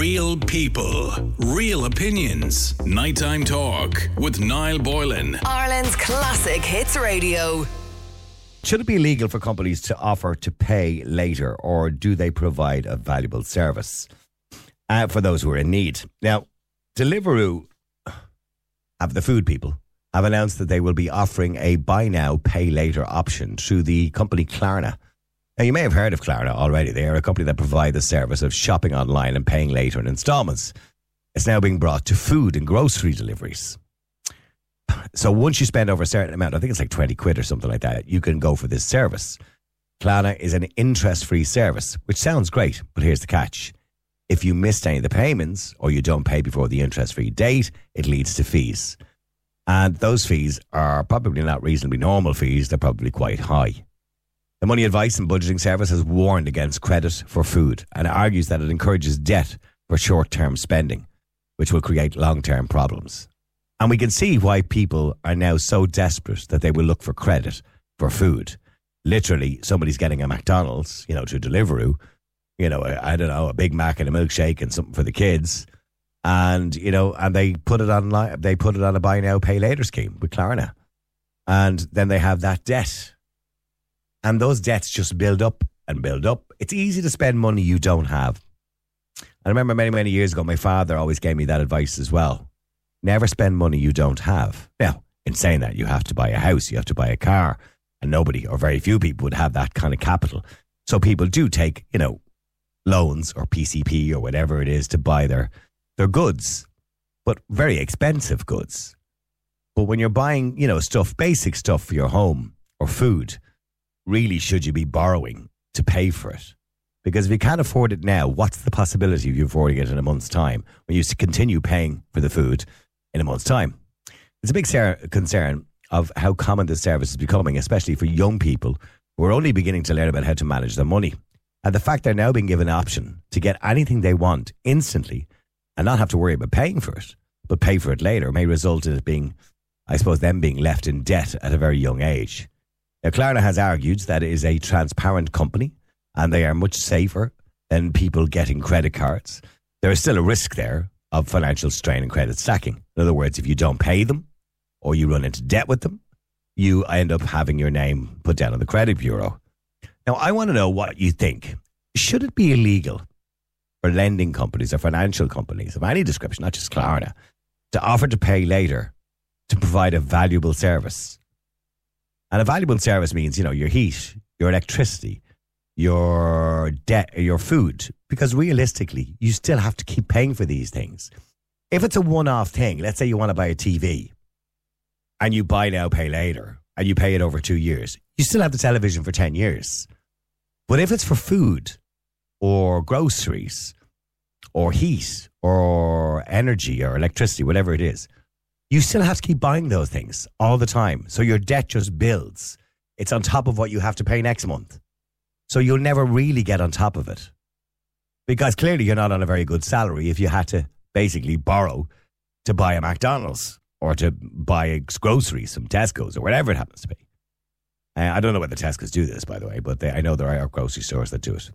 Real people, real opinions. Nighttime Talk with Niall Boylan. Ireland's classic hits radio. Should it be illegal for companies to offer to pay later, or do they provide a valuable service for those who are in need? Now, Deliveroo, the food people, have announced that they will be offering a buy now, pay later option through the company Klarna. Now, you may have heard of Klarna already. They are a company that provide the service of shopping online and paying later in installments. It's now being brought to food and grocery deliveries. So once you spend over a certain amount, I think it's like 20 quid or something like that, you can go for this service. Klarna is an interest-free service, which sounds great, but here's the catch. If you missed any of the payments or you don't pay before the interest-free date, it leads to fees. And those fees are probably not reasonably normal fees. They're probably quite high. The Money Advice and Budgeting Service has warned against credit for food and argues that it encourages debt for short-term spending, which will create long-term problems. And we can see why people are now so desperate that they will look for credit for food. Literally, somebody's getting a McDonald's, through Deliveroo, a Big Mac and a milkshake and something for the kids. And, and they put it online, they put it on a buy now, pay later scheme with Klarna. And then they have that debt. And those debts just build up and build up. It's easy to spend money you don't have. I remember many, many years ago, my father always gave me that advice as well. Never spend money you don't have. Now, in saying that, you have to buy a house, you have to buy a car, and nobody or very few people would have that kind of capital. So people do take, loans or PCP or whatever it is to buy their goods, but very expensive goods. But when you're buying, basic stuff for your home or food, really should you be borrowing to pay for it? Because if you can't afford it now, what's the possibility of you affording it in a month's time when you continue paying for the food in a month's time? There's a big concern of how common this service is becoming, especially for young people who are only beginning to learn about how to manage their money. And the fact they're now being given an option to get anything they want instantly and not have to worry about paying for it, but pay for it later, may result in it being, them being left in debt at a very young age. Now, Klarna has argued that it is a transparent company and they are much safer than people getting credit cards. There is still a risk there of financial strain and credit stacking. In other words, if you don't pay them or you run into debt with them, you end up having your name put down on the credit bureau. Now, I want to know what you think. Should it be illegal for lending companies or financial companies of any description, not just Klarna, to offer to pay later to provide a valuable service? And a valuable service means, your heat, your electricity, your debt, your food. Because realistically, you still have to keep paying for these things. If it's a one-off thing, let's say you want to buy a TV and you buy now, pay later, and you pay it over 2 years, you still have the television for 10 years. But if it's for food or groceries or heat or energy or electricity, whatever it is, you still have to keep buying those things all the time. So your debt just builds. It's on top of what you have to pay next month. So you'll never really get on top of it. Because clearly you're not on a very good salary if you had to basically borrow to buy a McDonald's or to buy groceries from Tesco's or whatever it happens to be. I don't know whether Tesco's do this, by the way, but I know there are grocery stores that do it.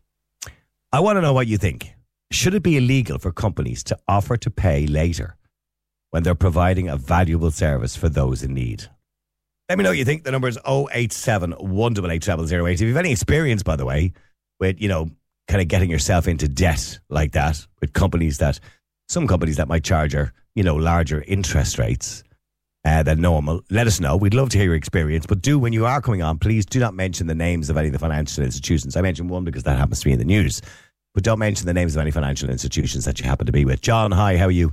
I want to know what you think. Should it be illegal for companies to offer to pay later when they're providing a valuable service for those in need? Let me know what you think. The number is 087 188 0008. If you have any experience, by the way, with, kind of getting yourself into debt like that with some companies that might charge larger interest rates than normal, let us know. We'd love to hear your experience. But when you are coming on, please do not mention the names of any of the financial institutions. I mentioned one because that happens to be in the news. But don't mention the names of any financial institutions that you happen to be with. John, hi, how are you?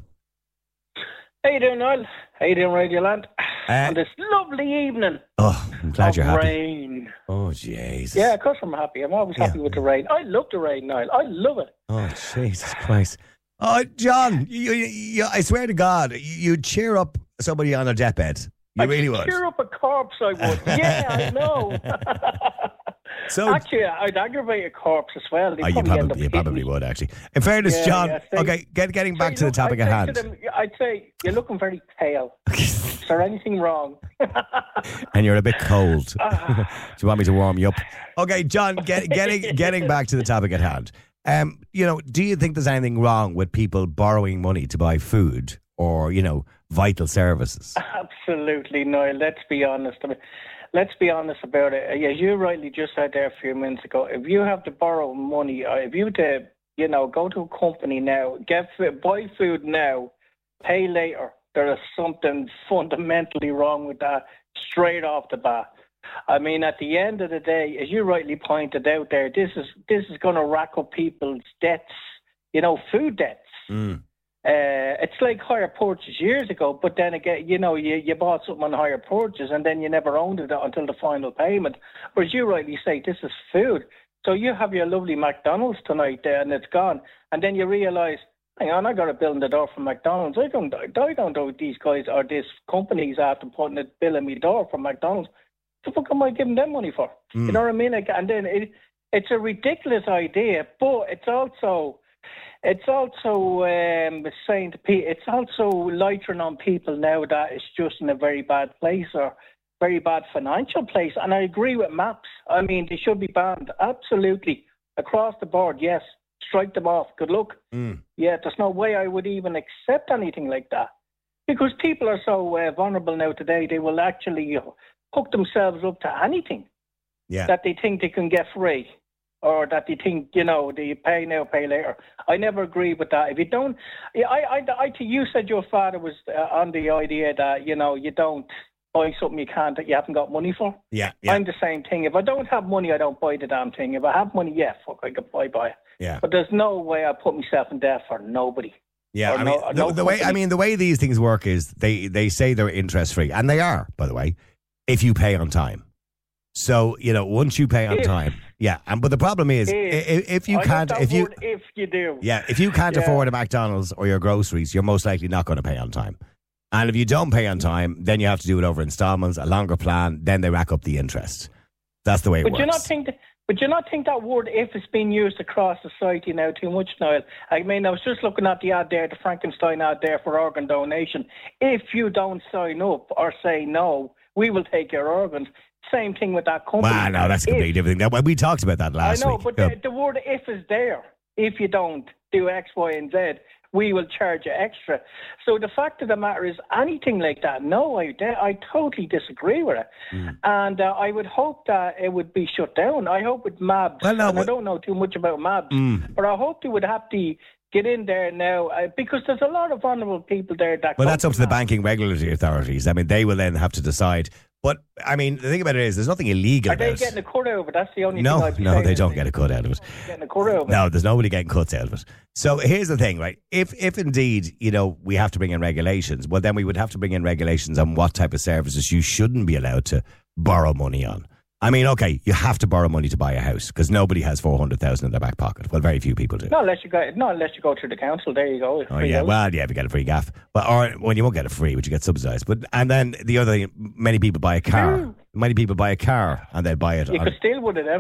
How you doing, Niall? How you doing, Radio Land? On this lovely evening. Oh, I'm glad you're happy. Rain. Oh, Jesus. Yeah, of course I'm happy. I'm always happy with the rain. I love the rain, Niall. I love it. Oh, Jesus Christ. Oh, John, you, I swear to God, you'd cheer up somebody on a deathbed. You really would. Cheer up a corpse, I would. Yeah, I know. So actually, I'd aggravate a corpse as well. You probably would, actually. In fairness, John, getting back to the topic at hand. I'd say, you're looking very pale. Is there anything wrong? And you're a bit cold. Do you want me to warm you up? Okay, John, getting back to the topic at hand. Do you think there's anything wrong with people borrowing money to buy food or, vital services? Absolutely, Niall. Let's be honest. Let's be honest about it. As you rightly just said there a few minutes ago, if you have to borrow money, or if you to, go to a company now, buy food now, pay later, there is something fundamentally wrong with that straight off the bat. I mean, at the end of the day, as you rightly pointed out there, this is going to rack up people's debts, food debts. Mm. It's like hire purchase years ago, but then again, you bought something on hire purchase and then you never owned it until the final payment. Whereas you rightly say, this is food. So you have your lovely McDonald's tonight there and it's gone. And then you realise, hang on, I got a bill in the door from McDonald's. I don't know these guys or these companies after putting a bill in my door from McDonald's. What the fuck am I giving them money for? You know what I mean? And then it's a ridiculous idea, but it's also saying to people, it's also lightering on people now that it's just in a very bad place or very bad financial place. And I agree with MAPS. I mean, they should be banned. Absolutely. Across the board, yes. Strike them off. Good luck. Yeah, there's no way I would even accept anything like that. Because people are so vulnerable now today, they will actually hook themselves up to anything that they think they can get free. Or that they think, they pay now, pay later. I never agree with that. If you don't, you said your father was on the idea that, you don't buy something you haven't got money for. Yeah. I'm the same thing. If I don't have money, I don't buy the damn thing. If I have money, I could buy it. Yeah. But there's no way I put myself in debt for nobody. Yeah, the way these things work is they say they're interest free, and they are, by the way, if you pay on time. So, once you pay on time, but the problem is if you can't afford a McDonald's or your groceries, you're most likely not going to pay on time. And if you don't pay on time, then you have to do it over installments, a longer plan, then they rack up the interest. That's the way it works. But do you not think that word "if" is being used across society now too much, Niall? I mean, I was just looking at the ad there, the Frankenstein ad there for organ donation. If you don't sign up or say no, we will take your organs. Same thing with that company. Wow, no, that's a completely different thing. We talked about that last week. I know, but the word "if" is there. If you don't do X, Y, and Z, we will charge you extra. So the fact of the matter is, anything like that, no, I totally disagree with it. And I would hope that it would be shut down. I hope with MABS, I don't know too much about MABS, but I hope they would have to get in there now because there's a lot of vulnerable people there. Well, that's up to the banking regulatory authorities. I mean, they will then have to decide. But, I mean, the thing about it is, there's nothing illegal about it. Are they getting a cut out of it? That's the only thing No, they don't get a cut out of it. Getting a cut out of it. No, there's nobody getting cuts out of it. So here's the thing, right? If indeed, we have to bring in regulations, well, then we would have to bring in regulations on what type of services you shouldn't be allowed to borrow money on. I mean, okay, you have to borrow money to buy a house because nobody has 400,000 in their back pocket. Well, very few people do. Not unless you go through the council. There you go. Oh yeah, well, yeah, if you get a free gaff, or when you won't get it free, but you get subsidised. But and then the other thing, many people buy a car. Many people buy a car and they buy it. You could steal one of them.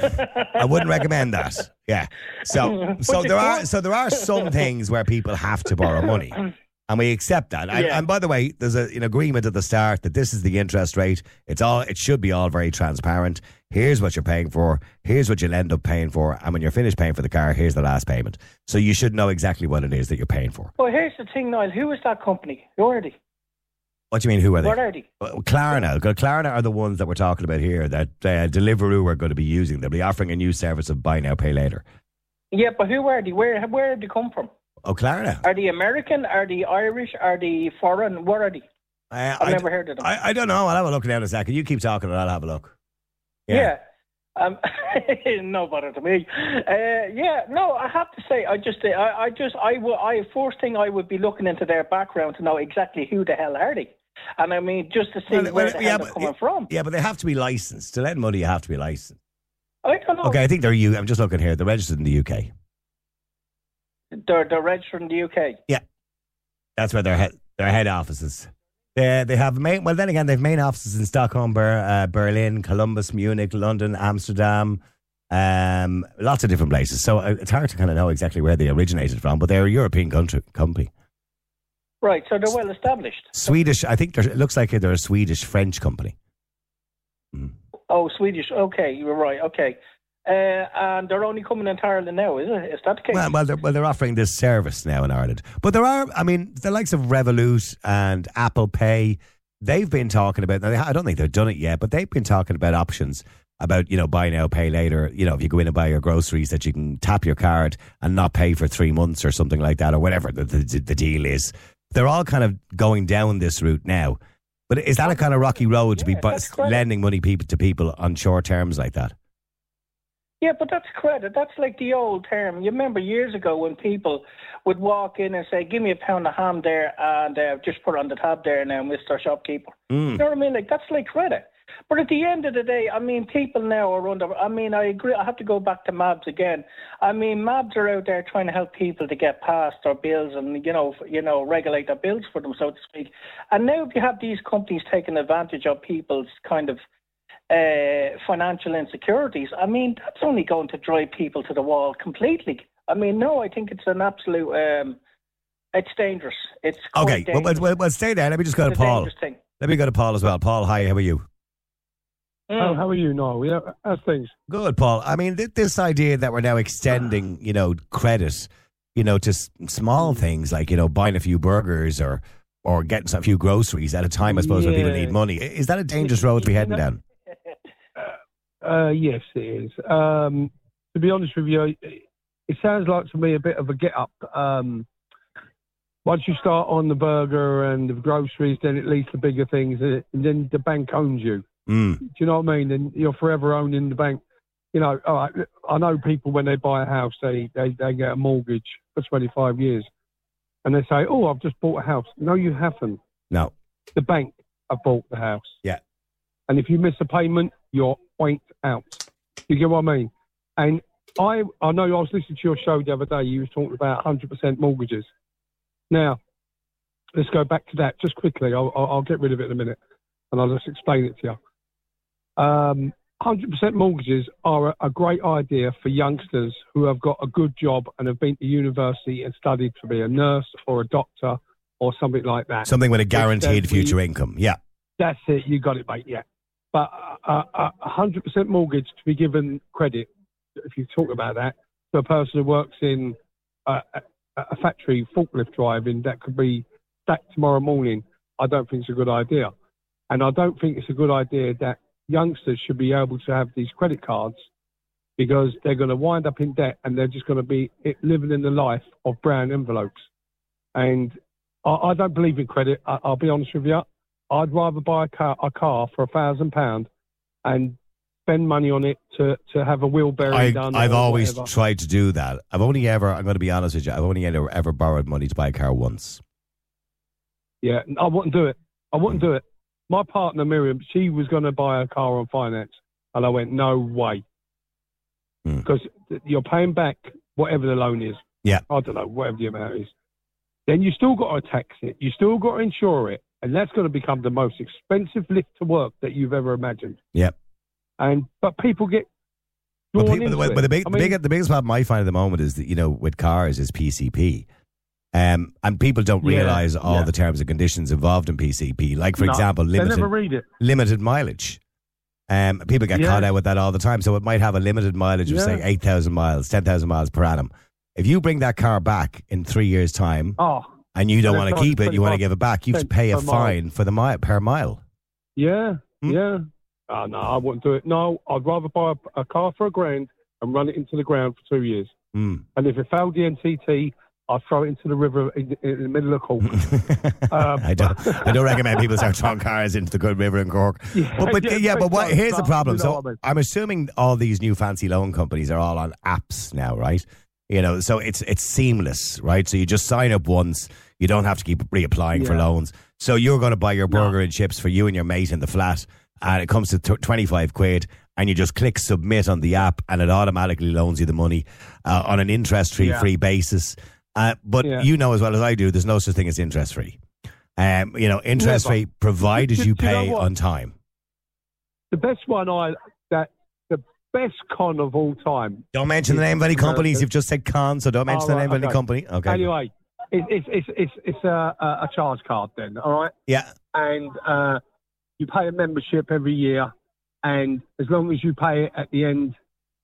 I wouldn't recommend that. Yeah. So there are some things where people have to borrow money. And we accept that. And by the way, there's an agreement at the start that this is the interest rate. It should be all very transparent. Here's what you're paying for. Here's what you'll end up paying for. And when you're finished paying for the car, here's the last payment. So you should know exactly what it is that you're paying for. Well, here's the thing, Niall. Who is that company? Who are they? What do you mean, who are they? What are they? Klarna. Klarna are the ones that we're talking about here that Deliveroo are going to be using. They'll be offering a new service of buy now, pay later. Yeah, but who are they? Where have they come from? Oh, Klarna. Are they American? Are they Irish? Are they foreign? What are they? I've never heard of them. I don't know. I'll have a look now in a second. You keep talking and I'll have a look. Yeah. No bother to me. I have to say, first thing I would be looking into their background to know exactly who the hell are they. And I mean, just to see where the hell they're coming from. Yeah, but they have to be licensed. To lend money, you have to be licensed. I don't know. Okay, I think I'm just looking here. They're registered in the UK. They're registered in the UK? Yeah. That's where their head offices. They have main offices in Stockholm, Berlin, Columbus, Munich, London, Amsterdam, lots of different places. So it's hard to kind of know exactly where they originated from, but they're a European company. Right, so they're well established. Swedish, I think it looks like they're a Swedish-French company. Oh, Swedish, okay, you're right, okay. and they're only coming into Ireland now, is it? Is that the case? Well, they're offering this service now in Ireland. But there are, I mean, the likes of Revolut and Apple Pay, they've been talking about, now I don't think they've done it yet, but they've been talking about options about, buy now, pay later. If you go in and buy your groceries, that you can tap your card and not pay for 3 months or something like that, or whatever the deal is. They're all kind of going down this route now. But is that a kind of rocky road to be lending money to people on short terms like that? Yeah, but that's credit. That's like the old term. You remember years ago when people would walk in and say, give me a pound of ham there and just put it on the tab there now, Mr. Shopkeeper. You know what I mean? Like, that's like credit. But at the end of the day, I mean, people now are under... I mean, I agree. I have to go back to MABs again. I mean, MABs are out there trying to help people to get past their bills and, regulate their bills for them, so to speak. And now if you have these companies taking advantage of people's kind of financial insecurities, I mean, that's only going to drive people to the wall completely. I mean, no, I think it's an absolute... it's dangerous. It's okay, dangerous. Well, stay there. Let me just go to Paul. Let me go to Paul as well. Paul, hi, how are you? Oh, how are you, Noel? Yeah, how's things? Good, Paul. I mean, this idea that we're now extending, credit, to small things like, buying a few burgers or getting a few groceries at a time, I suppose, when people need money. Is that a dangerous road to be heading down? Yes, it is. To be honest with you, it sounds like to me a bit of a get-up. Once you start on the burger and the groceries, then it leads to bigger things, and then the bank owns you. Do you know what I mean? And you're forever owning the bank. All right, I know people when they buy a house, they get a mortgage for 25 years. And they say, oh, I've just bought a house. No, you haven't. No. The bank have bought the house. Yeah. And if you miss a payment, you're point out. You get what I mean? And I know I was listening to your show the other day. You was talking about 100% mortgages. Now, let's go back to that just quickly. I'll get rid of it in a minute, and I'll just explain it to you. 100% mortgages are a great idea for youngsters who have got a good job and have been to university and studied to be a nurse or a doctor or something like that. Something with a guaranteed future income, yeah. That's it, you got it, mate, yeah. But 100% mortgage to be given credit, if you talk about that, to a person who works in a factory forklift driving that could be stacked tomorrow morning, I don't think it's a good idea. And I don't think it's a good idea that youngsters should be able to have these credit cards because they're going to wind up in debt and they're just going to be living in the life of brown envelopes. And I don't believe in credit. I'll be honest with you. I'd rather buy a car for £1,000 and spend money on it to have a wheel bearing done. I've always tried to do that. I'm going to be honest with you, I've only ever borrowed money to buy a car once. Yeah, I wouldn't do it. My partner, Miriam, she was going to buy a car on finance. And I went, no way. Because you're paying back whatever the loan is. Yeah. I don't know, whatever the amount is. Then you still got to tax it. You still got to insure it. And that's going to become the most expensive lift to work that you've ever imagined. Yep. But people get drawn into it. But the biggest problem I find at the moment is that, with cars is PCP. And people don't realise all the terms and conditions involved in PCP. Like, for example, they never read it. Limited mileage. People get caught out with that all the time. So it might have a limited mileage of, say, 8,000 miles, 10,000 miles per annum. If you bring that car back in 3 years' time and you don't want to keep it, you want to give it back, you have to pay a fine for the per mile. Yeah, yeah. No, I wouldn't do it. No, I'd rather buy a car for £1,000 and run it into the ground for 2 years. And if it failed the NCT, I'd throw it into the river in the middle of Cork. I don't recommend people start throwing cars into the good river in Cork. But here's the problem. So I'm assuming all these new fancy loan companies are all on apps now, right? So it's seamless, right? So you just sign up once. You don't have to keep reapplying for loans. So you're going to buy your burger and chips for you and your mate in the flat, and it comes to 25 quid. And you just click submit on the app, and it automatically loans you the money on an interest-free basis. But you know as well as I do, there's no such thing as interest-free. Interest-free provided you pay on time. The best one the best con of all time. Don't mention the name of any companies. You've just said con, so don't mention the name of any company. Okay. Anyway, it's a charge card then, all right? Yeah. And you pay a membership every year, and as long as you pay it at the end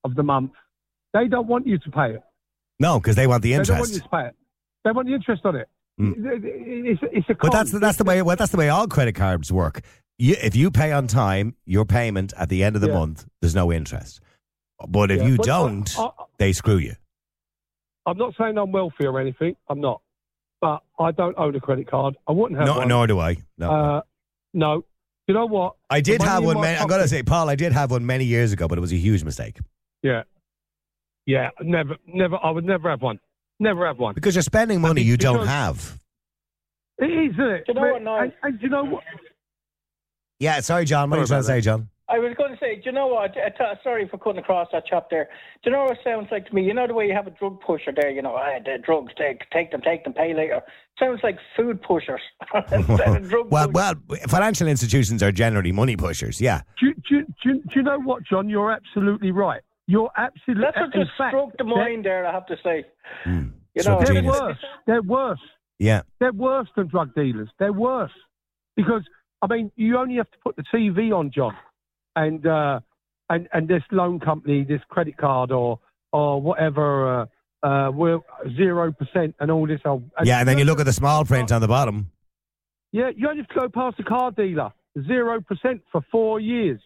of the month, they don't want you to pay it. No, because they want the interest. They don't want you to pay it. They want the interest on it. It's a But that's the way. Well, that's the way all credit cards work. If you pay on time, your payment at the end of the month, there's no interest. But if you don't, they screw you. I'm not saying I'm wealthy or anything. I'm not. But I don't own a credit card. I wouldn't have one. Nor do I. No. You know what? I did have one. I'm going to say, Paul, I did have one many years ago, but it was a huge mistake. Yeah. Yeah. Never. I would never have one. Never have one. Because you're spending money you don't have. It is, isn't it? Do you know what, Niall? And you know what? Yeah, sorry, John. What are you trying to say, John? I was going to say, do you know what? Sorry for cutting across that chap there. Do you know what it sounds like to me? You know the way you have a drug pusher there, the drugs, take them, pay later. Sounds like food pushers instead of drug pushers. Well, financial institutions are generally money pushers, yeah. Do you know what, John? You're absolutely right. You're absolutely... That's what just struck the mind there, I have to say. They're worse. They're worse. Yeah. They're worse than drug dealers. They're worse. Because, I mean, you only have to put the TV on, John. And this loan company, this credit card or whatever, we're 0% and all this. And then you look at the small print on the bottom. Yeah, you only have to go past the car dealer. 0% for 4 years.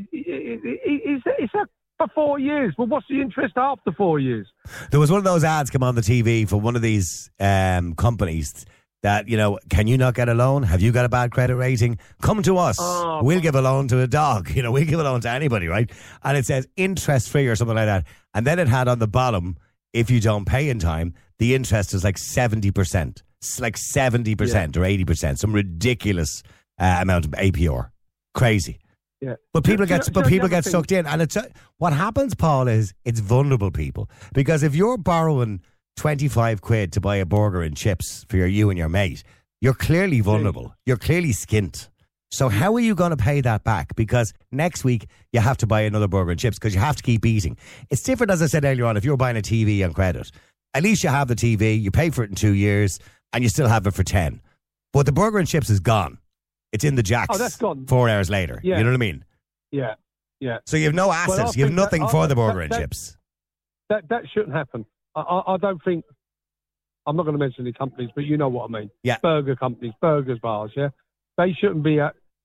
It's for 4 years. Well, what's the interest after 4 years? There was one of those ads come on the TV for one of these companies that, can you not get a loan? Have you got a bad credit rating? Come to us. We'll give a loan to a dog. We'll give a loan to anybody, right? And it says interest free or something like that. And then it had on the bottom, if you don't pay in time, the interest is like 70%. It's like 70% or 80%. Some ridiculous amount of APR. Crazy. Yeah. But people get sucked in. And what happens, Paul, is it's vulnerable people. Because if you're borrowing 25 quid to buy a burger and chips for you and your mate, you're clearly vulnerable. You're clearly skint. So how are you going to pay that back? Because next week you have to buy another burger and chips because you have to keep eating. It's different, as I said earlier on, if you're buying a TV on credit. At least you have the TV, you pay for it in 2 years, and you still have it for 10. But the burger and chips is gone. It's in the jacks. Oh, that's gone. 4 hours later. Yeah. You know what I mean? Yeah, yeah. So you have no assets. You have nothing for the burger and chips. That shouldn't happen. I don't think, I'm not going to mention any companies, but you know what I mean. Yeah. Burger companies, burgers bars, yeah? They shouldn't be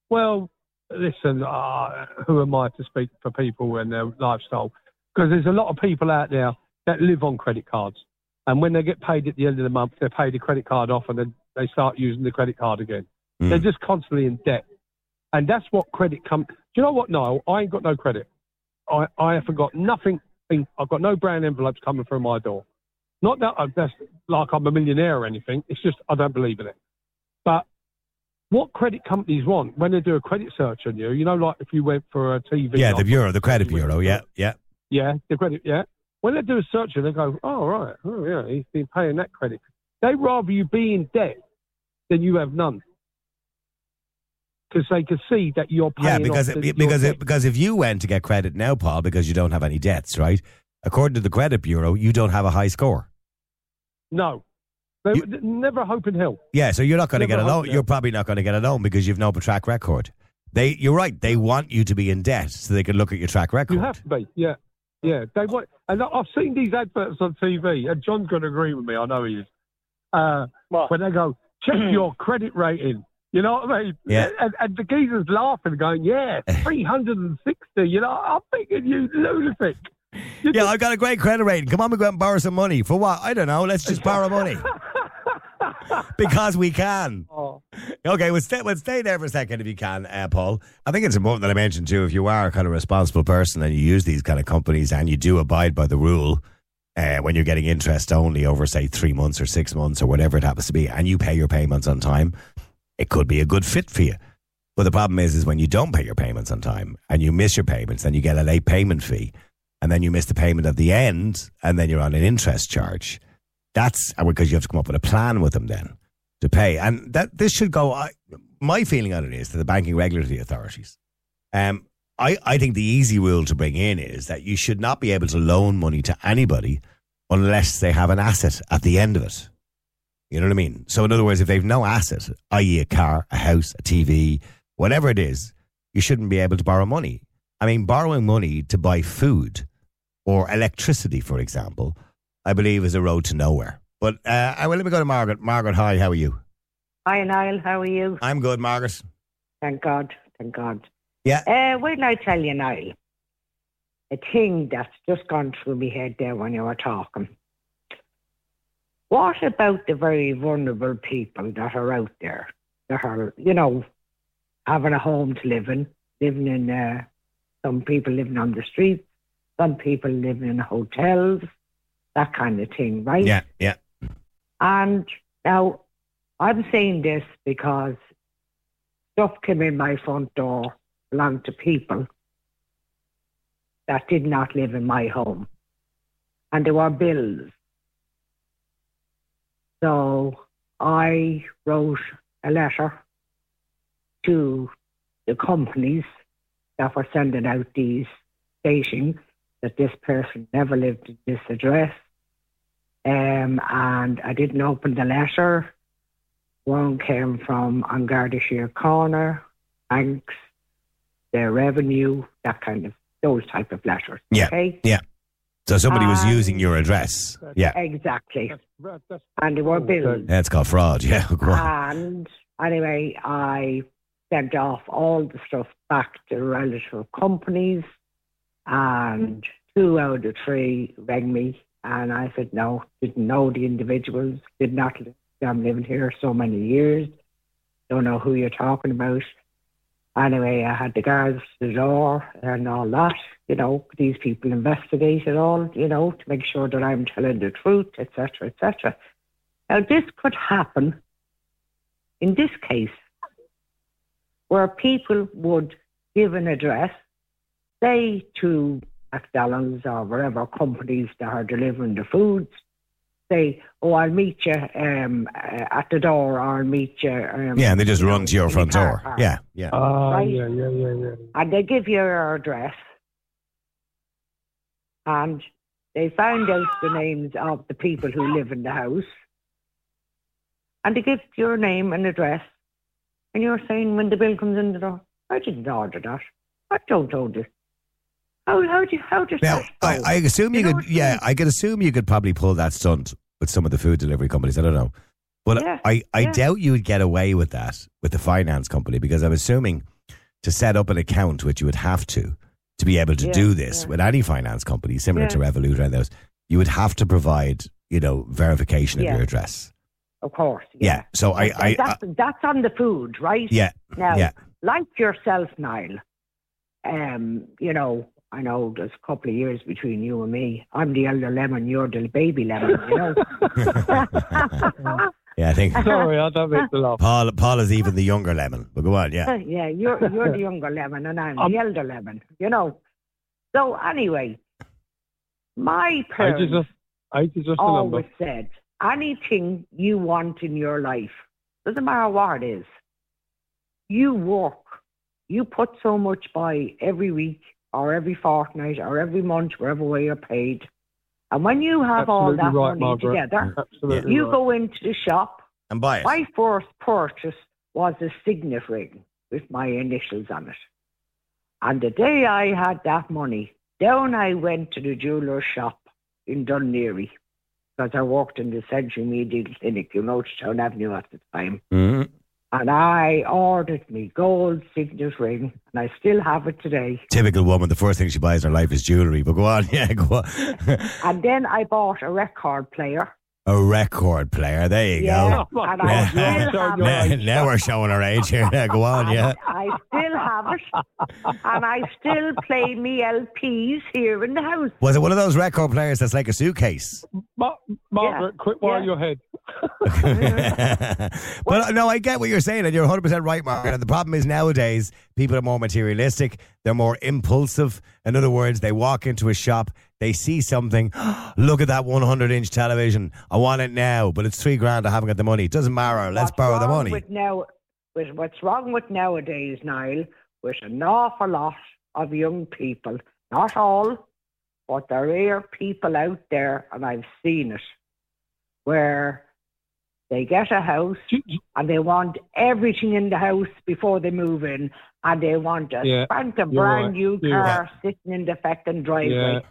listen, who am I to speak for people and their lifestyle? Because there's a lot of people out there that live on credit cards. And when they get paid at the end of the month, they pay the credit card off and then they start using the credit card again. They're just constantly in debt. And that's what credit do you know what, Niall? I ain't got no credit. I haven't got nothing. I've got no brown envelopes coming through my door. Not that that's like I'm a millionaire or anything. It's just I don't believe in it. But what credit companies want when they do a credit search on you, like if you went for a TV. Yeah, the credit bureau. Yeah. Yeah, the credit. Yeah. When they do a search, they go, oh right, oh yeah, he's been paying that credit. They'd rather you be in debt than you have none. Because they can see that you're paying. Yeah, because if you went to get credit now, Paul, because you don't have any debts, right? According to the credit bureau, you don't have a high score. No, never hope in hell. Yeah, so you're not going to get a loan. You're probably not going to get a loan because you've no track record. You're right. They want you to be in debt so they can look at your track record. You have to be. Yeah. They want, and I've seen these adverts on TV, and John's going to agree with me. I know he is. When they go, check your credit rating. You know what I mean? Yeah. And the geezer's laughing, going, 360. I'm thinking, you lunatic. I've got a great credit rating. Come on, we go out and borrow some money. For what? I don't know. Let's just borrow money. Because we can. Oh. Okay, we'll stay there for a second if you can, Paul. I think it's important that I mention too, if you are a kind of responsible person and you use these kind of companies and you do abide by the rule when you're getting interest only over, say, 3 months or 6 months or whatever it happens to be, and you pay your payments on time, it could be a good fit for you. But the problem is when you don't pay your payments on time and you miss your payments, then you get a late payment fee. And then you miss the payment at the end, and then you're on an interest charge. That's because you have to come up with a plan with them then to pay. And this should go. My feeling on it is to the banking regulatory authorities. I think the easy rule to bring in is that you should not be able to loan money to anybody unless they have an asset at the end of it. You know what I mean? So in other words, if they've no asset, i.e. a car, a house, a TV, whatever it is, you shouldn't be able to borrow money. I mean, borrowing money to buy food or electricity, for example, I believe is a road to nowhere. But let me go to Margaret. Margaret, hi, how are you? Hi, Niall. How are you? I'm good, Margaret. Thank God. Thank God. Yeah. Wait till I tell you, Niall, a thing that's just gone through my head there when you were talking. What about the very vulnerable people that are out there, that are, having a home to live in, some people living on the streets, some people living in hotels, that kind of thing, right? Yeah, yeah. And now, I'm saying this because stuff came in my front door belonged to people that did not live in my home. And there were bills. So I wrote a letter to the companies that were sending out these stating that this person never lived in this address. And I didn't open the letter. One came from An Garda Síochána, banks, their revenue, that kind of, those type of letters. Yeah, okay? yeah. So somebody was using your address. Yeah. Exactly. And they were bills. That's called fraud, yeah. Go on. And anyway, I sent off all the stuff back to relative companies, and 2 out of 3 rang me, and I said no, didn't know the individuals, did not. I'm living here so many years, don't know who you're talking about. Anyway, I had the guards to the door and all that, these people investigate it all, to make sure that I'm telling the truth, etc., etc. Now, this could happen in this case where people would give an address, say to McDonald's or whatever companies that are delivering the foods, say, I'll meet you at the door, or I'll meet you... and they just run to your front door. Yeah, yeah. Right? Yeah. And they give you your address, and they find out the names of the people who live in the house, and they give your name and address, and you're saying when the bill comes in the door, I didn't order that. I don't order. How does Now, that go? I assume you could, I could assume you could probably pull that stunt with some of the food delivery companies. I don't know. But I doubt you would get away with that with the finance company, because I'm assuming to set up an account, which you would have to be able to do this with any finance company, similar to Revolut or those, you would have to provide, verification of your address. Of course. Yeah. So that's on the food, right? Yeah. Now, like yourself, Niall, I know there's a couple of years between you and me. I'm the elder lemon, you're the baby lemon, Yeah, I think. Sorry, I don't make the laugh. Paul is even the younger lemon. But go on, yeah. Yeah, you're the younger lemon and I'm the elder lemon, So anyway, my parents age is just a always number. said, anything you want in your life, doesn't matter what it is, you work. You put so much by every week or every fortnight or every month, wherever way you're paid. And when you have all that money together, you go into the shop and buy it. My first purchase was a signet ring with my initials on it. And the day I had that money, down I went to the jeweller's shop in Dunleary, because I worked in the Century Media Clinic, Town Avenue at the time. Mm-hmm. And I ordered me gold signet ring, and I still have it today. Typical woman, the first thing she buys in her life is jewellery, but go on, go on. And then I bought a record player. A record player, there you go. And I still have it. Now we're showing our age here. Go on, I still have it, and I still play me LPs here in the house. Was it one of those record players that's like a suitcase? Margaret, quick while your head. But no, I get what you're saying, and you're 100% right, Margaret. And the problem is nowadays people are more materialistic, they're more impulsive. In other words, they walk into a shop, they see something, look at that 100-inch television, I want it now, but it's $3,000, I haven't got the money. It doesn't matter, let's borrow the money. What's wrong with nowadays, Niall, with an awful lot of young people, not all, but there are people out there, and I've seen it, where they get a house and they want everything in the house before they move in, and they want a brand new car sitting in the fucking driveway.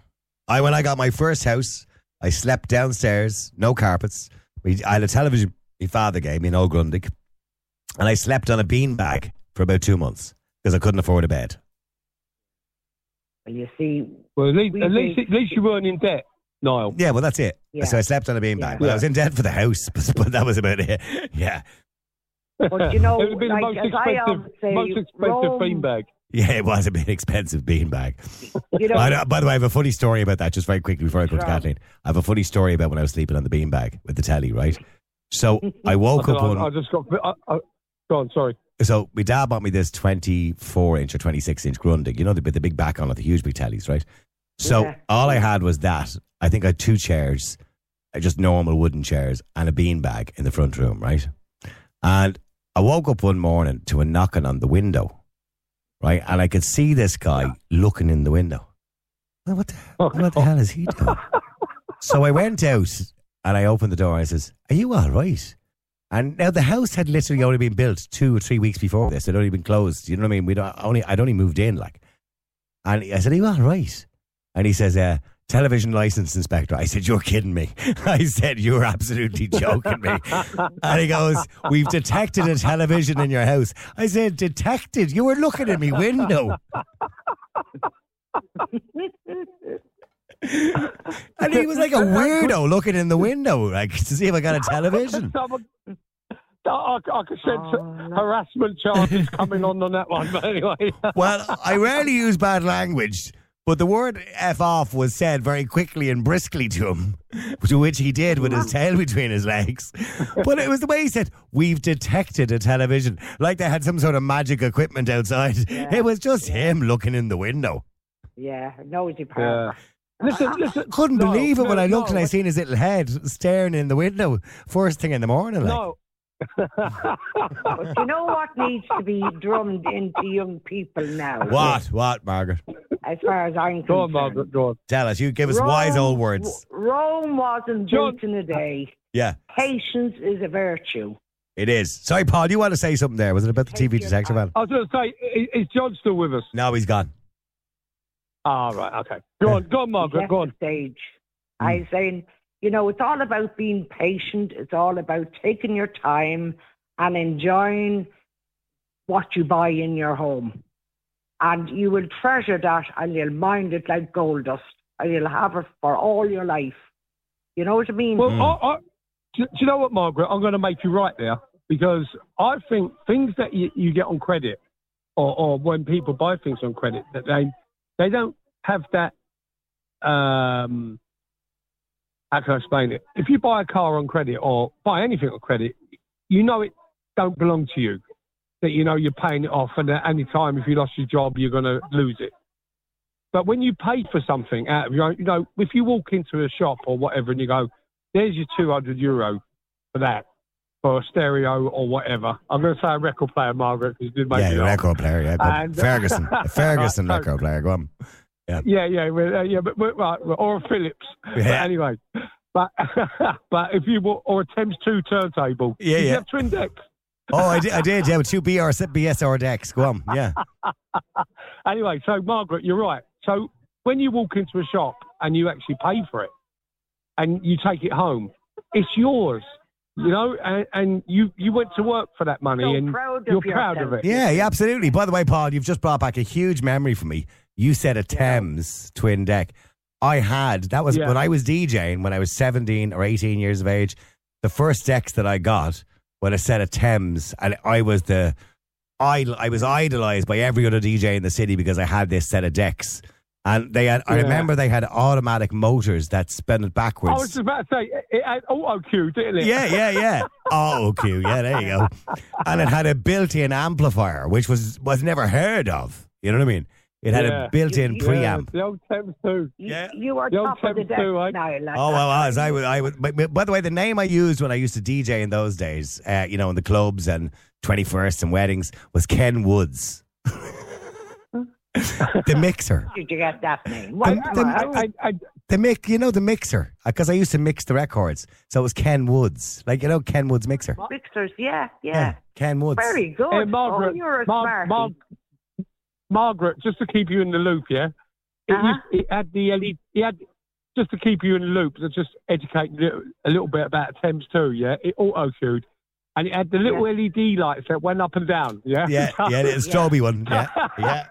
When I got my first house, I slept downstairs, no carpets. I had a television my father gave me in Old Grundig, and I slept on a beanbag for about 2 months because I couldn't afford a bed. Well, you see... Well, at least you weren't in debt, Niall. Yeah, well, that's it. Yeah. So I slept on a beanbag. Yeah. Well, I was in debt for the house, but that was about it. Yeah. But you know, It would be the like, most as I always say, expensive Rome, beanbag. Yeah, it was a bit expensive beanbag. You know, By the way, I have a funny story about that, just very quickly before I go to Sure. Kathleen. I have a funny story about when I was sleeping on the beanbag with the telly, right? So I woke up I just got... go on, sorry. So my dad bought me this 24-inch or 26-inch Grundig, you know, the big back on it, the huge big tellies, right? So Yeah. all I had was that. I think I had 2 chairs, just normal wooden chairs, and a beanbag in the front room, right? And I woke up one morning to a knocking on the window, right? And I could see this guy looking in the window. Well, what the hell is he doing? So I went out and I opened the door and I says, "Are you all right?" And now the house had literally only been built 2 or 3 weeks before this. It had only been closed. You know what I mean? I'd only moved in, like. And I said, "Are you all right?" And he says, "Television license inspector." I said, "You're kidding me." I said, "You're absolutely joking me." And he goes, "We've detected a television in your house." I said, "Detected? You were looking at me window." And he was like a weirdo looking in the window, like, to see if I got a television. I could sense harassment charges coming on that one, but anyway. Well, I rarely use bad language, but the word F off was said very quickly and briskly to him, to which he did with his tail between his legs. But it was the way he said, "We've detected a television," like they had some sort of magic equipment outside. Yeah. It was just him looking in the window. yeah, nosy part. Listen. Couldn't believe it when I looked and I no, seen his little head staring in the window first thing in the morning. Like. No. But you know what needs to be drummed into young people now? What, Margaret? As far as I'm Go on, concerned. Margaret, go on. Tell us. You give us wise old words. Rome wasn't built in a day. Yeah, Patience is a virtue. it is. Sorry, Paul, you want to say something there? Was it about the Take TV your detector time. man? I was going to say, is John still with us? No, he's gone. Ah, right, okay. Go on, Margaret, Left go the on. stage. I'm saying, you know, it's all about being patient. It's all about taking your time and enjoying what you buy in your home. And you will treasure that and you'll mind it like gold dust. And you'll have it for all your life. You know what I mean? Well, do you know what, Margaret? I'm going to make you right there, because I think things that you get on credit, or when people buy things on credit, that they don't have that. How can I explain it? If you buy a car on credit or buy anything on credit, you know it don't belong to you. That you know you're paying it off, and at any time if you lost your job, you're going to lose it. But when you pay for something out of your own, you know, if you walk into a shop or whatever and you go, "There's your €200 for that, for a stereo or whatever." I'm going to say a record player, Margaret, because you did make Yeah, me a laugh. record player. Yeah, go on. And- Ferguson. A Ferguson Right, record player. Go on. Yeah, but right, or a Philips. But Yeah. anyway, but if you or a Thames 2 turntable, Yeah, did you yeah. have twin decks? Oh, I did. Yeah, with 2 BSR decks. Go on. Yeah. Anyway, so Margaret, you're right. So when you walk into a shop and you actually pay for it and you take it home, it's yours, you know, and you went to work for that money So and proud of you're proud of yourself. it. Yeah, absolutely. By the way, Paul, you've just brought back a huge memory for me. You said a Thames twin deck. That was when I was DJing when I was 17 or 18 years of age. The first decks that I got were a set of Thames, and I was idolized by every other DJ in the city because I had this set of decks. And I remember they had automatic motors that spun it backwards. I was just about to say, it had auto cue, didn't it? Yeah. Oh, cue. Yeah, there you go. And it had a built-in amplifier, which was never heard of. You know what I mean? It had a built-in preamp. The old Thames 2. You are The old top of the Thames deck too, eh? now. Like Oh, that. well, I was. By the way, the name I used when I used to DJ in those days, you know, in the clubs and 21st and weddings, was Ken Woods. The mixer. Did you get that name? The mixer. Because I used to mix the records. So it was Ken Woods. Like, you know, Ken Woods mixer. Mixers, yeah. Ken Woods. Very good. Hey, Margaret, you're a smarty. Margaret, just to keep you in the loop, yeah? It had the LED, just to keep you in the loop, to just educate you a little bit about Thames 2, yeah? It auto-queued. And it had the little LED lights that went up and down, yeah? Yeah, the stroby one, yeah.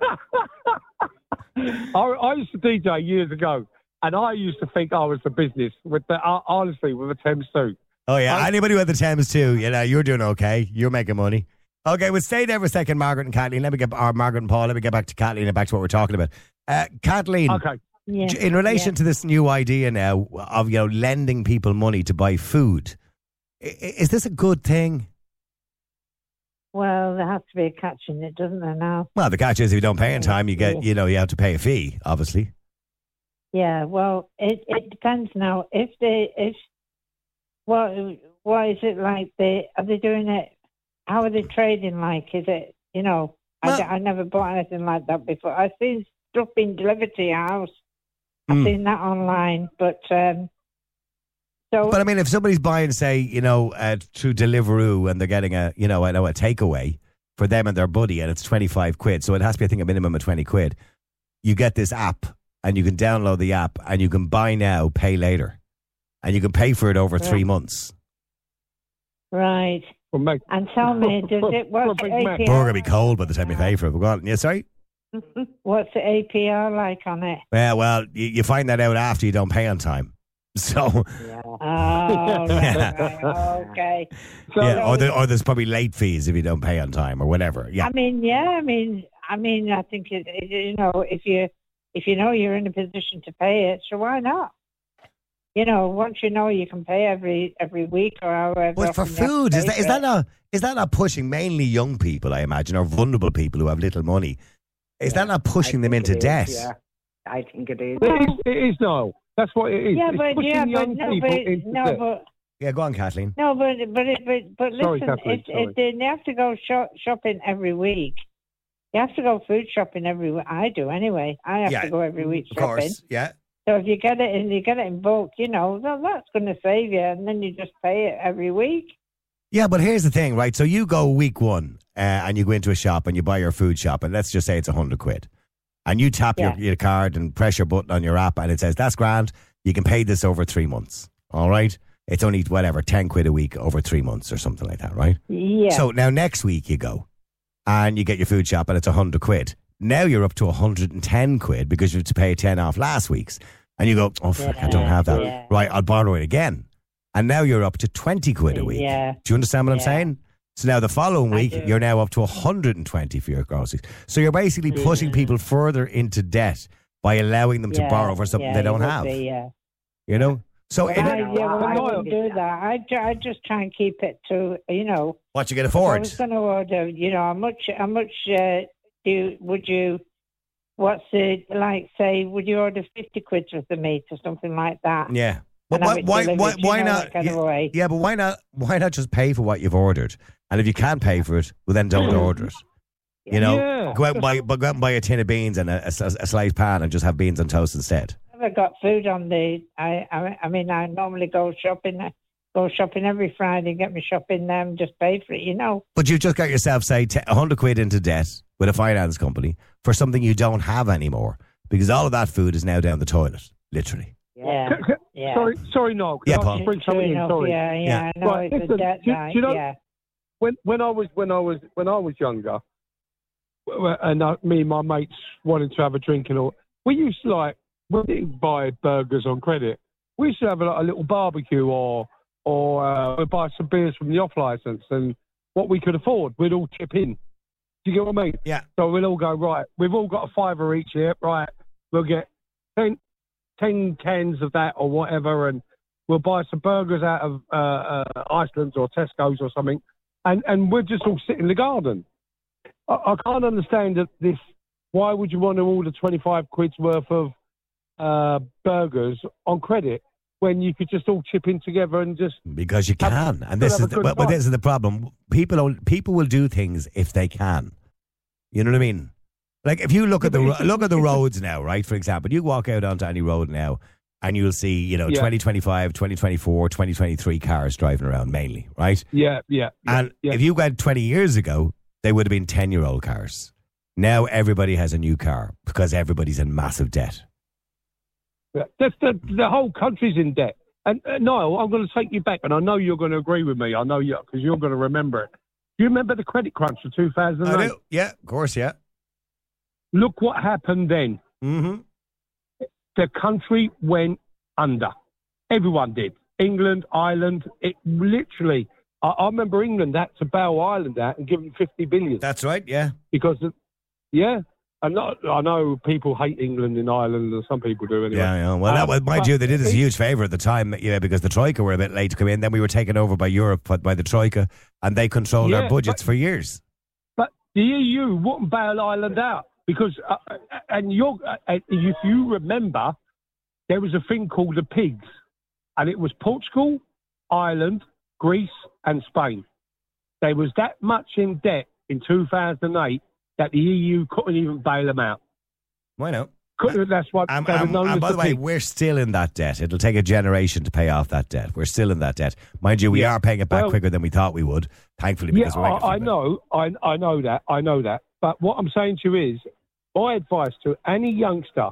I used to DJ years ago, and I used to think I was the business, honestly, with a Thames 2. Oh, yeah, anybody with the Thames 2, you're doing okay. You're making money. Okay, we'll stay there for a second, Margaret and Kathleen. Margaret and Paul, let me get back to Kathleen and back to what we're talking about. Kathleen, okay. In relation to this new idea now of lending people money to buy food, is this a good thing? Well, there has to be a catch in it, doesn't there now? Well, the catch is if you don't pay in time, you get you have to pay a fee, obviously. Yeah, well, it depends now. What is it like? Are they doing it? How are they trading like? Is it, I never bought anything like that before. I've seen stuff being delivered to your house. I've seen that online, but But I mean, if somebody's buying, say, through Deliveroo and they're getting a takeaway for them and their buddy, and it's 25 quid, so it has to be, I think, a minimum of 20 quid. You get this app, and you can download the app, and you can buy now, pay later, and you can pay for it over 3 months. Right. And tell me, does it what's the APR? We're going to be cold by the time you pay for it. Yeah, sorry. What's the APR like on it? Yeah, well, you find that out after you don't pay on time. So, right, okay. So, or there's probably late fees if you don't pay on time or whatever. Yeah. I think if you know you're in a position to pay it, so why not? Once you can pay every week or however. But for food, is that not pushing mainly young people, I imagine, or vulnerable people who have little money? Is that not pushing them into debt? Yeah, I think it is. It is, no. That's what it is. Yeah, it's pushing young people into debt. Yeah, go on, Kathleen. No, but listen, Sorry, Kathleen, they have to go shopping every week. You have to go food shopping every week. I do anyway. I have to go every week shopping. Of course, yeah. So if you get it in bulk, that's going to save you, and then you just pay it every week. Yeah, but here's the thing, right? So you go week one and you go into a shop and you buy your food shop, and let's just say it's 100 quid. And you tap your card and press your button on your app and it says, that's grand, you can pay this over 3 months. All right? It's only, 10 quid a week over 3 months or something like that, right? Yeah. So now next week you go and you get your food shop and it's 100 quid. Now you're up to 110 quid because you have to pay 10 off last week's. And you go, oh, fuck, I don't have that. Yeah. Right, I'll borrow it again. And now you're up to 20 quid a week. Yeah. Do you understand what I'm saying? So now the following week, you're now up to 120 for your groceries. So you're basically putting people further into debt by allowing them to borrow for something they don't have. So I wouldn't do that. I just try and keep it to, what you can afford. I was going to order, how much would you... What's it like? Say, would you order 50 quid worth of meat or something like that? Yeah. But why not? Yeah, but why not? Why not just pay for what you've ordered? And if you can't pay for it, well, then don't order it. Go out and buy a tin of beans and a sliced pan and just have beans on toast instead. I've never got food on the. I normally go shopping every Friday, get me shopping there and just pay for it. But you just got yourself, say, 100 quid into debt with a finance company for something you don't have anymore, because all of that food is now down the toilet, literally. Yeah. Sorry, no. Yeah, Paul. Bring something in. Sorry. Yeah. I know right, it's a debt night. When I was younger, and me and my mates wanted to have a drink and all, we used to we didn't buy burgers on credit. We used to have a little barbecue or we'd buy some beers from the off license, and what we could afford, we'd all chip in. Do you get what I mean? Yeah. So we'll all go, right, we've all got a fiver each here, right, we'll get 10 cans of that or whatever, and we'll buy some burgers out of Iceland's or Tesco's or something, and we'll just all sit in the garden. I can't understand that why would you want to order 25 quid's worth of burgers on credit when you could just all chip in together and just... Because you can. And this is the problem. People will do things if they can. You know what I mean? Like if you look at the roads now, right? For example, you walk out onto any road now and you'll see, 2025, 2024, 2023 cars driving around mainly, right? Yeah. And if you went 20 years ago, they would have been 10-year-old cars. Now everybody has a new car because everybody's in massive debt. The whole country's in debt. And Niall, I'm going to take you back, and I know you're going to agree with me. I know you, because you're going to remember it. Do you remember the credit crunch of 2008? I do. Yeah, of course, yeah. Look what happened then. Mm-hmm. The country went under. Everyone did. England, Ireland, it literally... I remember England had to bail Ireland out and give them 50 billion. That's right, yeah. Because, I know people hate England and Ireland, and some people do anyway. Yeah. Well, mind you, they did us a huge favour at the time, because the Troika were a bit late to come in. Then we were taken over by Europe, by the Troika, and they controlled our budgets for years. But the EU wouldn't bail Ireland out because, if you remember, there was a thing called the pigs, and it was Portugal, Ireland, Greece, and Spain. They was that much in debt in 2008 that the EU couldn't even bail them out. Why not? That's what they were known as. And by the way, we're still in that debt. It'll take a generation to pay off that debt. We're still in that debt. Mind you, we are paying it back quicker than we thought we would, thankfully. Because I know that. But what I'm saying to you is, my advice to any youngster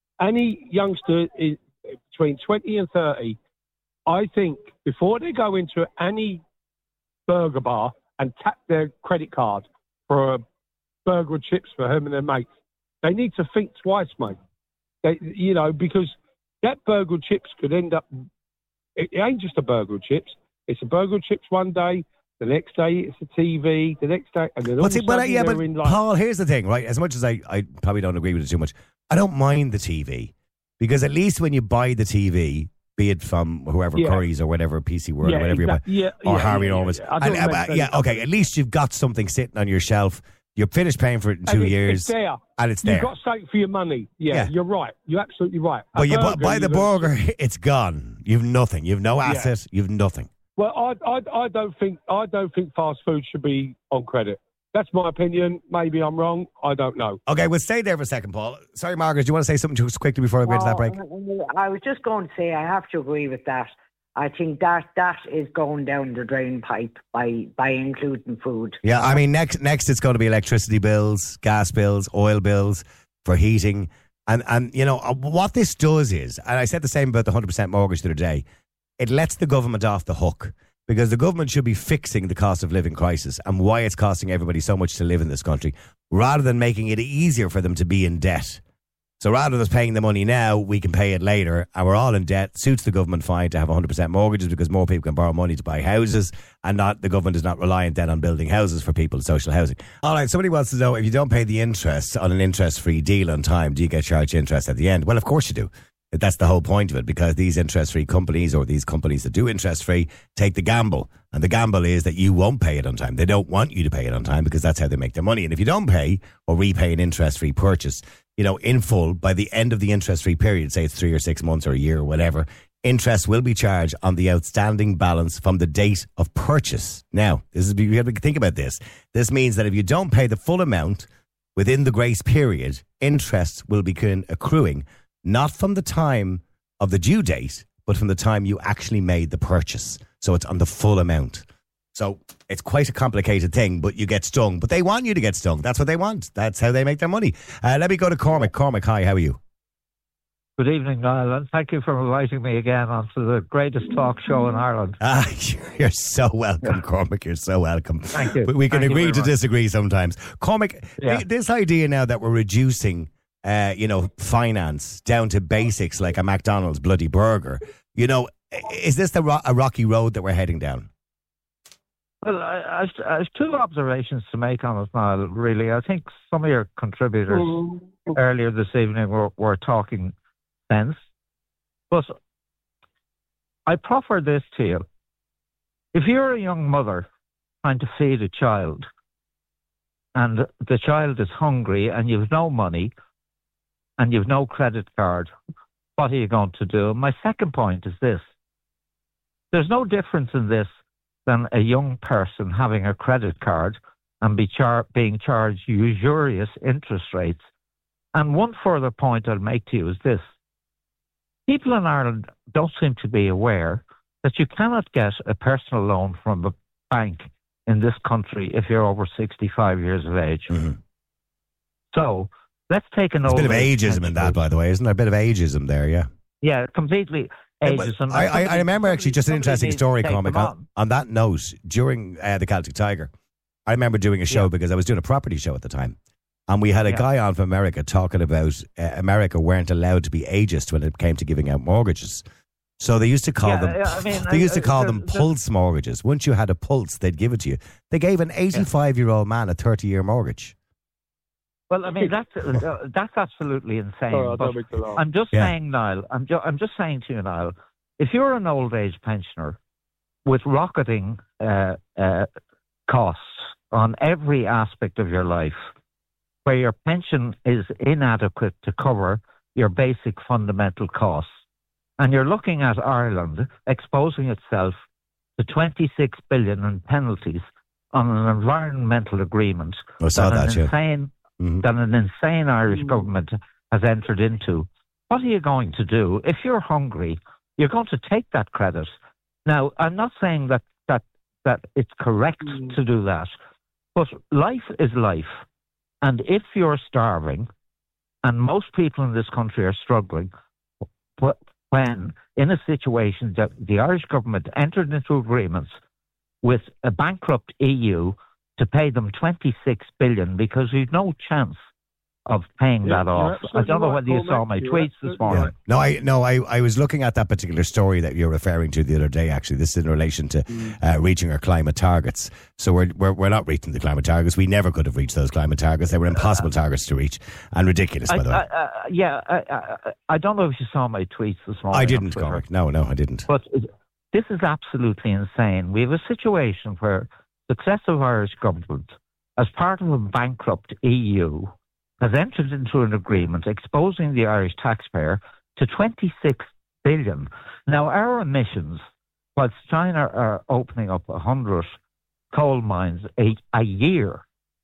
is between 20 and 30, I think before they go into any burger bar and tap their credit card for a burger and chips for him and their mates, they need to think twice, mate. Because that burger and chips could end up... It ain't just a burger and chips. It's a burger and chips one day, the next day it's a TV, the next day... And then all of a sudden they're in life. Paul, here's the thing, right? As much as I probably don't agree with it too much, I don't mind the TV. Because at least when you buy the TV... be it from whoever, Curry's or whatever, PC World or whatever you buy, or Harvey Norman's. Okay, at least you've got something sitting on your shelf. You're finished paying for it in 2 years. It's there. And it's there. You've got something for your money. Yeah, you're right. You're absolutely right. But you buy the burger, it's gone. You've nothing. You've no asset. You've nothing. Well, I don't think fast food should be on credit. That's my opinion. Maybe I'm wrong. I don't know. Okay, we'll stay there for a second, Paul. Sorry, Margaret, do you want to say something just quickly before I go into that break? I was just going to say I have to agree with that. I think that is going down the drain pipe by including food. Yeah, I mean, next it's going to be electricity bills, gas bills, oil bills for heating. And what this does is, and I said the same about the 100% mortgage the other day, it lets the government off the hook. Because the government should be fixing the cost of living crisis and why it's costing everybody so much to live in this country, rather than making it easier for them to be in debt. So rather than us paying the money now, we can pay it later, and we're all in debt. Suits the government fine to have 100% mortgages because more people can borrow money to buy houses, and the government is not reliant then on building houses for people, social housing. All right, somebody wants to know, if you don't pay the interest on an interest-free deal on time, do you get charged interest at the end? Well, of course you do. That's the whole point of it, because these interest-free companies, or these companies that do interest-free, take the gamble. And the gamble is that you won't pay it on time. They don't want you to pay it on time because that's how they make their money. And if you don't pay or repay an interest-free purchase, in full, by the end of the interest-free period, say it's 3 or 6 months or a year or whatever, interest will be charged on the outstanding balance from the date of purchase. Now, you have to think about this. This means that if you don't pay the full amount within the grace period, interest will begin accruing not from the time of the due date, but from the time you actually made the purchase. So it's on the full amount. So it's quite a complicated thing, but you get stung. But they want you to get stung. That's what they want. That's how they make their money. Let me go to Cormac. Cormac, hi, how are you? Good evening, Niall, and thank you for inviting me again onto the greatest talk show in Ireland. You're so welcome, Cormac. You're so welcome. Thank you. We can agree to disagree sometimes. Cormac, this idea now that we're reducing finance down to basics like a McDonald's bloody burger, is this a rocky road that we're heading down? Well, I have two observations to make on it now, really. I think some of your contributors earlier this evening were talking sense, but I proffer this to you. If you're a young mother trying to feed a child and the child is hungry and you've no money, and you've no credit card, what are you going to do? My second point is this. There's no difference in this than a young person having a credit card and being charged usurious interest rates. And one further point I'll make to you is this. People in Ireland don't seem to be aware that you cannot get a personal loan from a bank in this country if you're over 65 years of age. Mm-hmm. So... let's take an There's a bit of ageism in that, by the way, isn't there? A bit of ageism there, yeah. Yeah, completely ageist. And I remember actually just an interesting story, needs to take Cormac. them On that note, during the Celtic Tiger, I remember doing a show because I was doing a property show at the time. And we had a guy on from America talking about America weren't allowed to be ageist when it came to giving out mortgages. So they used to call them. They used to call them pulse mortgages. Once you had a pulse, they'd give it to you. They gave an 85-year-old man a 30-year mortgage. Well, I mean that's absolutely insane. But I'm just saying, Niall. I'm just saying to you, Niall. If you're an old age pensioner with rocketing costs on every aspect of your life, where your pension is inadequate to cover your basic fundamental costs, and you're looking at Ireland exposing itself to 26 billion in penalties on an environmental agreement that an insane Irish government has entered into, what are you going to do? If you're hungry, you're going to take that credit. Now, I'm not saying that it's correct to do that, but life is life. And if you're starving, and most people in this country are struggling, when in a situation that the Irish government entered into agreements with a bankrupt EU to pay them 26 billion because we've no chance of paying that off. I don't know whether you saw my tweets this morning. Yeah. I was looking at that particular story that you're referring to the other day. Actually, this is in relation to reaching our climate targets. So we're not reaching the climate targets. We never could have reached those climate targets. They were impossible targets to reach and ridiculous, by the way. I don't know if you saw my tweets this morning. I didn't, Cormac. No, I didn't. But this is absolutely insane. We have a situation where successive Irish government, as part of a bankrupt EU, has entered into an agreement exposing the Irish taxpayer to 26 billion. Now, our emissions, whilst China are opening up 100 coal mines a year,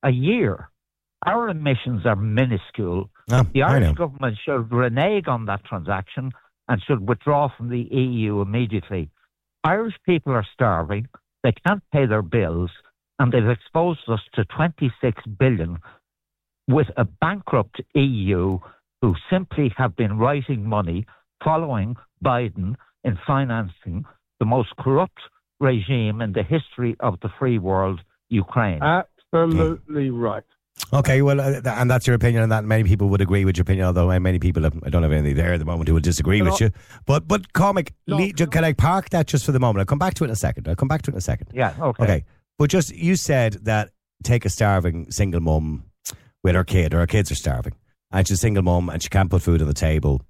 our emissions are minuscule. The Irish government should renege on that transaction and should withdraw from the EU immediately. Irish people are starving, they can't pay their bills, and they've exposed us to 26 billion with a bankrupt EU who simply have been writing money following Biden in financing the most corrupt regime in the history of the free world, Ukraine. Absolutely right. Okay, well, and that's your opinion on that. Many people would agree with your opinion, although many people, I don't have anything there at the moment, who would disagree with you. But Cormac, can I park that just for the moment? I'll come back to it in a second. Yeah, okay. But just, you said that take a starving single mum with her kid, or her kids are starving, and she's a single mum and she can't put food on the table.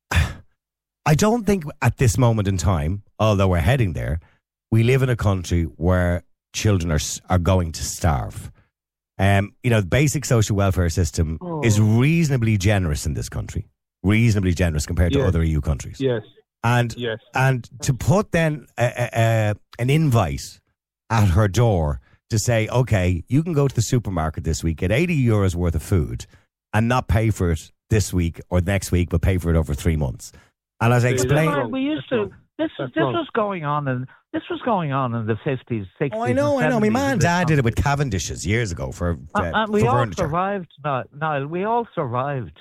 I don't think at this moment in time, although we're heading there, we live in a country where children are going to starve. The basic social welfare system is reasonably generous in this country, reasonably generous compared to other EU countries. Yes. And to put then an invite at her door to say, okay, you can go to the supermarket this week, get 80 euros worth of food and not pay for it this week or next week, but pay for it over 3 months. And as I explained, we used to. This was going on in the 50s, 60s. Oh, I know. My man and dad did it with Cavendishes years ago for we all furniture. Survived, Niall. We all survived.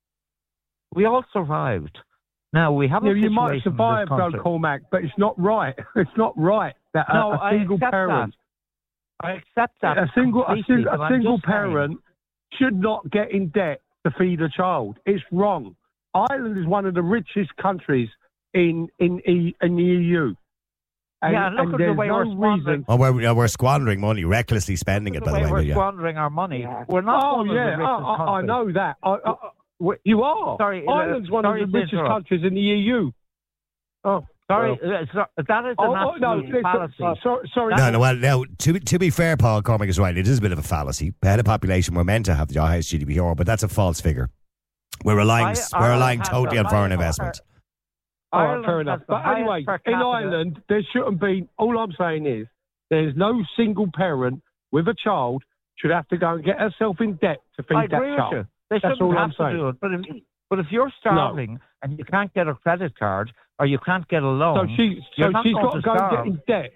Now we have a situation. You might survive, though, Cormac, but it's not right. It's not right that a single parent. I accept that. A single parent should not get in debt to feed a child. It's wrong. Ireland is one of the richest countries in the EU. And look at the way we're squandering. We're squandering money, recklessly spending it, by the way. We're squandering our money. Yeah. We're not one of the richest countries. I know that. You are. Sorry, Ireland's one of the richest countries in the EU. Oh. Sorry, that is an absolute fallacy. Sorry. No. To be fair, Paul, Cormac is right. It is a bit of a fallacy. Head of population, we're meant to have the highest GDP, but that's a false figure. We're relying totally on foreign investment. Fair enough. But anyway, in Ireland, there shouldn't be. All I'm saying is, there's no single parent with a child should have to go and get herself in debt to feed that child. They shouldn't have to do it. But if you're starving and you can't get a credit card or you can't get a loan, she's got to go and get in debt.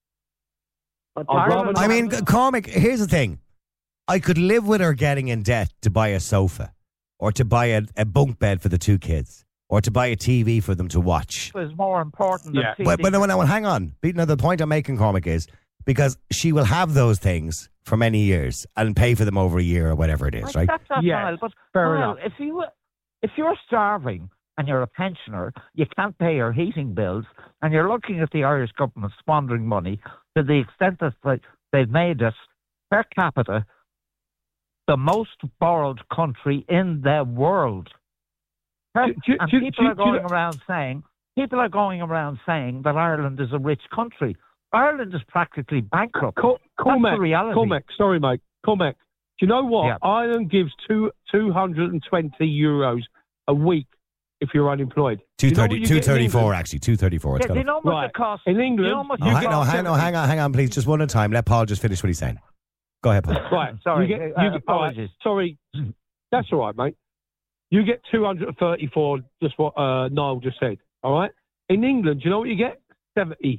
I mean, Cormac, here's the thing. I could live with her getting in debt to buy a sofa or to buy a bunk bed for the 2 kids. or to buy a TV for them to watch. Is more important than feeding. But no, hang on. Now, the point I'm making, Cormac, is because she will have those things for many years and pay for them over a year or whatever it is, right? That's Niall, but fair enough. If you're starving and you're a pensioner, you can't pay your heating bills, and you're looking at the Irish government squandering money to the extent that they've made us per capita the most borrowed country in the world. People are going around saying that Ireland is a rich country. Ireland is practically bankrupt. That's the reality. Cormac, sorry, mate. Cormac, do you know what? Yeah. Ireland gives 220 euros a week if you're unemployed. 234, actually. 234. Do you know what it costs? In England... Hang on, please. Just one at a time. Let Paul just finish what he's saying. Go ahead, Paul. Right. Sorry. Apologies. Sorry. That's all right, mate. You get 234, just what Niall just said, all right? In England, do you know what you get? £70.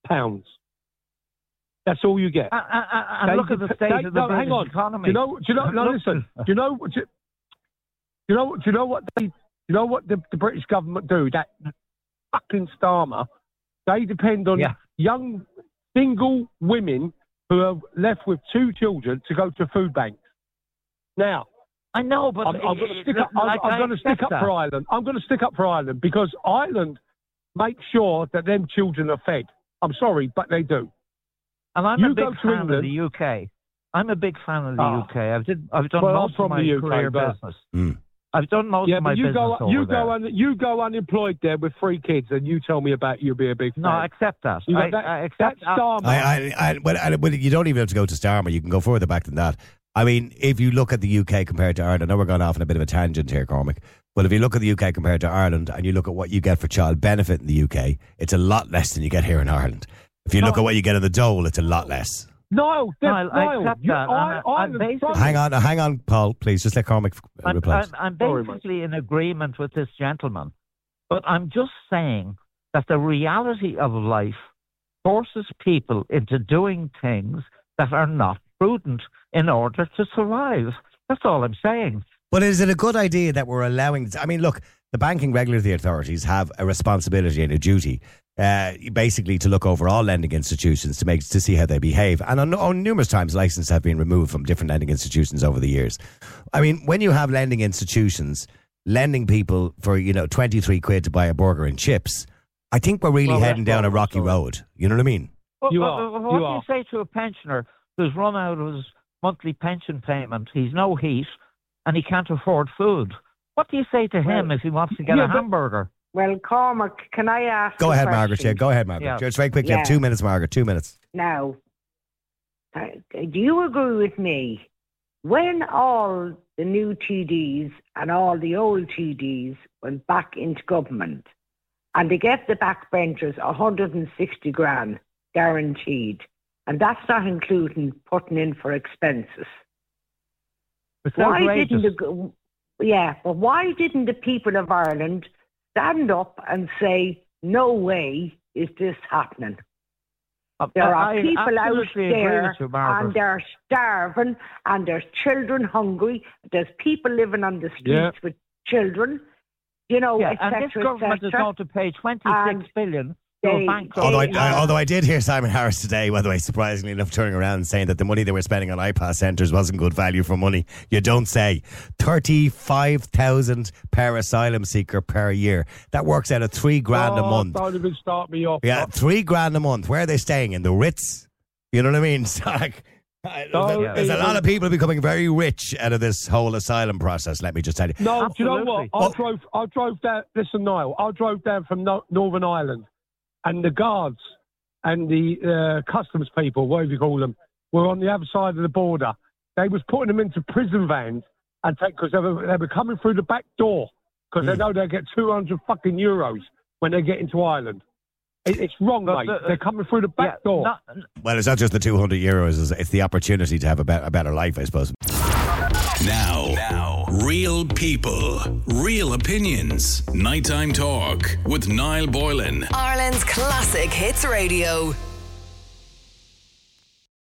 That's all you get. And look at the state of the British economy. Do you know what the British government do? That fucking Starmer, they depend on young single women who are left with 2 children to go to food banks. Now, I know, but I'm going to stick up for Ireland. I'm going to stick up for Ireland because Ireland makes sure that them children are fed. I'm sorry, but they do. And I'm a big fan of the UK. I'm a big fan of the UK. I've done most of my career business. I've done most of my business over there. You go unemployed there with 3 kids, and you tell me about you be a big fan. No, I accept that. I accept Starmer. But you don't even have to go to Starmer. You can go further back than that. I mean, if you look at the UK compared to Ireland, I know we're going off on a bit of a tangent here, Cormac, but if you look at the UK compared to Ireland and you look at what you get for child benefit in the UK, it's a lot less than you get here in Ireland. If you look at what you get in the dole, it's a lot less. I accept that. Hang on, Paul, please. Just let Cormac reply. I'm basically in agreement with this gentleman, but I'm just saying that the reality of life forces people into doing things that are not prudent in order to survive. That's all I'm saying. But is it a good idea that we're allowing... I mean, look, the banking regulatory authorities have a responsibility and a duty basically to look over all lending institutions to see how they behave. And on numerous times, licenses have been removed from different lending institutions over the years. I mean, when you have lending institutions lending people for, 23 quid to buy a burger and chips, I think we're really heading down a rocky road. You know what I mean? What do you say to a pensioner who's run out of his monthly pension payment, he's no heat, and he can't afford food? What do you say to him if he wants to get a hamburger? Well, Cormac, can I ask Go ahead, Margaret. Yeah, go ahead, Margaret. Yeah. Just very quickly, you have 2 minutes, Margaret. 2 minutes. Now, do you agree with me? When all the new TDs and all the old TDs went back into government and they get the backbenchers 160 grand guaranteed, and that's not including putting in for expenses. But why didn't the people of Ireland stand up and say, no way is this happening? There are people out there and they're starving and there's children hungry. There's people living on the streets with children, etc. And this government is going to pay 26 billion. Although I did hear Simon Harris today, by the way, surprisingly enough, turning around and saying that the money they were spending on iPass centres wasn't good value for money. You don't say. 35,000 per asylum seeker per year. That works out at $3,000 a month. Don't even start me off. Yeah, $3,000 a month. Where are they staying? In the Ritz? You know what I mean? It's like, there's a lot of people becoming very rich out of this whole asylum process, let me just tell you. No, do you know what? I drove down, listen, Niall, I drove down from Northern Ireland. And the guards and the customs people, whatever you call them, were on the other side of the border. They was putting them into prison vans and because they were coming through the back door because they know they'll get 200 fucking euros when they get into Ireland. It's wrong, mate. They're coming through the back door. Well, it's not just the 200 euros. It's the opportunity to have a better life, I suppose. Now, real people, real opinions. Nighttime Talk with Niall Boylan. Ireland's Classic Hits Radio.